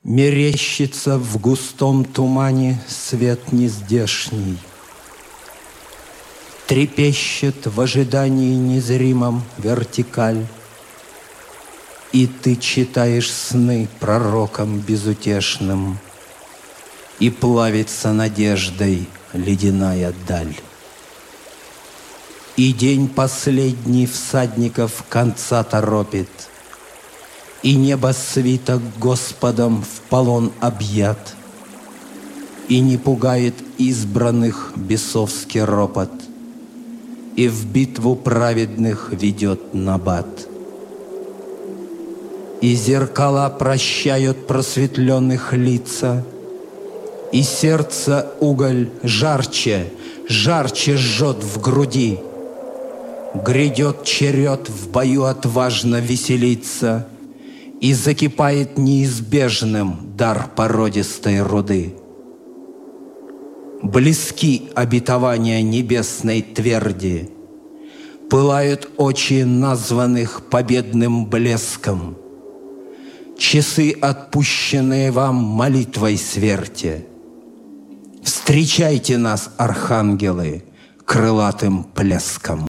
Мерещится в густом тумане свет нездешний, трепещет в ожидании незримом вертикаль, и ты читаешь сны пророком безутешным, и плавится надеждой ледяная даль. И день последний всадников конца торопит, и небо свиток Господом в полон объят, и не пугает избранных бесовский ропот, и в битву праведных ведет набат. И зеркала прощают просветленных лица, и сердце уголь жарче, жарче жжет в груди. Грядет черед в бою отважно веселиться, и закипает неизбежным дар породистой руды. Близки обетования небесной тверди, пылают очи названных победным блеском, часы, отпущенные вам молитвой сверте. Встречайте нас, архангелы, крылатым плеском.